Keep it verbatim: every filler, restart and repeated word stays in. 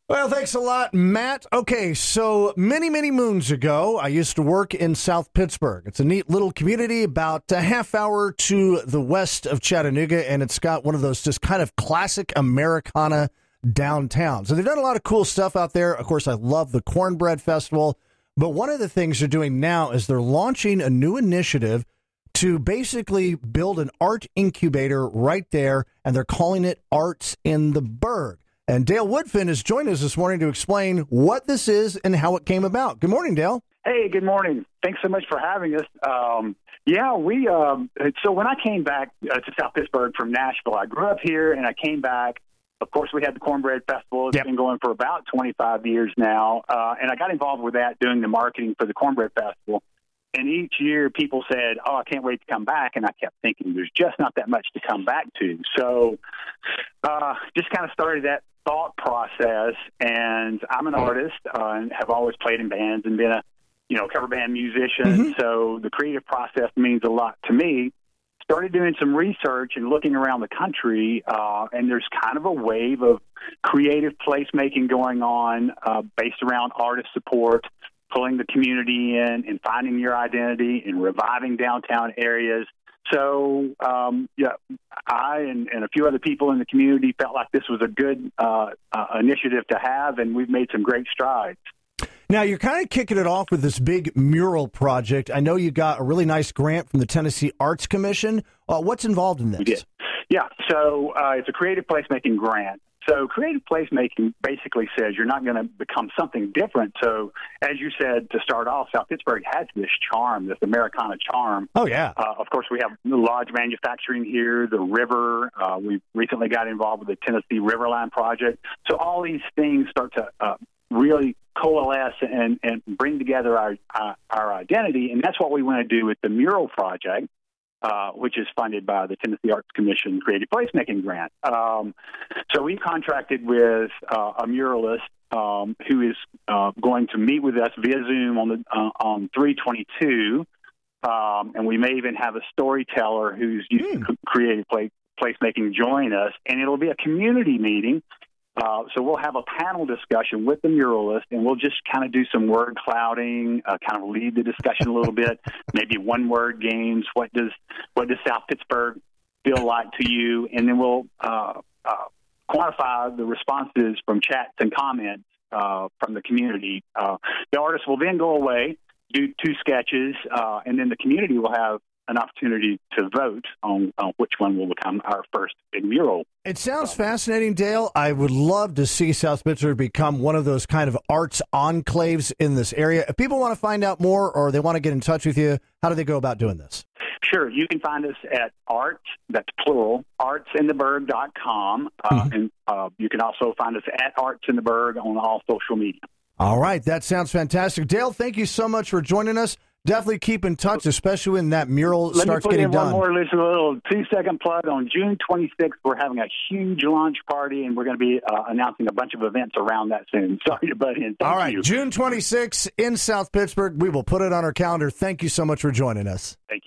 Well, thanks a lot, Matt. Okay, so many, many moons ago, I used to work in South Pittsburgh. It's a neat little community about a half hour to the west of Chattanooga, and it's got one of those just kind of classic Americana downtowns. So they've done a lot of cool stuff out there. Of course, I love the Cornbread Festival, but one of the things they're doing now is they're launching a new initiative to basically build an art incubator right there, and they're calling it Arts in the Burg. And Dale Woodfin has joined us this morning to explain what this is and how it came about. Good morning, Dale. Hey, good morning. Thanks so much for having us. Um, yeah, we. Um, so when I came back uh, to South Pittsburgh from Nashville, I grew up here and I came back. Of course, we had the Cornbread Festival. It's yep. been going for about twenty-five years now. Uh, and I got involved with that, doing the marketing for the Cornbread Festival. And each year people said, oh, I can't wait to come back. And I kept thinking there's just not that much to come back to. So uh, just kind of started that thought process. And I'm an artist uh, and have always played in bands and been a, you know, cover band musician. Mm-hmm. So the creative process means a lot to me. Started doing some research and looking around the country, uh, and there's kind of a wave of creative placemaking going on uh, based around artist support, pulling the community in and finding your identity and reviving downtown areas. So, um, yeah, I and, and a few other people in the community felt like this was a good uh, uh, initiative to have, and we've made some great strides. Now, you're kind of kicking it off with this big mural project. I know you got a really nice grant from the Tennessee Arts Commission. Uh, what's involved in this? We did. Yeah, so uh, it's a creative placemaking grant. So creative placemaking basically says you're not going to become something different. So as you said, to start off, South Pittsburgh has this charm, this Americana charm. Oh, yeah. Uh, of course, we have large manufacturing here, the river. Uh, we recently got involved with the Tennessee Riverline Project. So all these things start to uh, really coalesce and, and bring together our, uh, our identity. And that's what we want to do with the mural project. Uh, which is funded by the Tennessee Arts Commission Creative Placemaking Grant. Um, so we contracted with uh, a muralist um, who is uh, going to meet with us via Zoom on the uh, on three twenty-two, um, and we may even have a storyteller who's used mm. creative play, placemaking join us, and it'll be a community meeting. Uh, so we'll have a panel discussion with the muralist, and we'll just kind of do some word clouding, uh, kind of lead the discussion a little bit, maybe one-word games. What does what does South Pittsburgh feel like to you? And then we'll uh, uh, quantify the responses from chats and comments uh, from the community. Uh, the artist will then go away, do two sketches, uh, and then the community will have an opportunity to vote on, on which one will become our first big mural. It sounds fascinating, Dale. I would love to see South Pittsburgh become one of those kind of arts enclaves in this area. If people want to find out more or they want to get in touch with you, how do they go about doing this? Sure. You can find us at art, that's plural, arts in the burg dot com. Uh, mm-hmm. And uh, you can also find us at Arts in the Burg on all social media. All right. That sounds fantastic. Dale, thank you so much for joining us. Definitely keep in touch, especially when that mural Let starts me put getting in done. One more little, little two-second plug. On June twenty-sixth, we're having a huge launch party, and we're going to be uh, announcing a bunch of events around that soon. Sorry to butt in. Thank All right, you. June twenty-sixth in South Pittsburgh. We will put it on our calendar. Thank you so much for joining us. Thank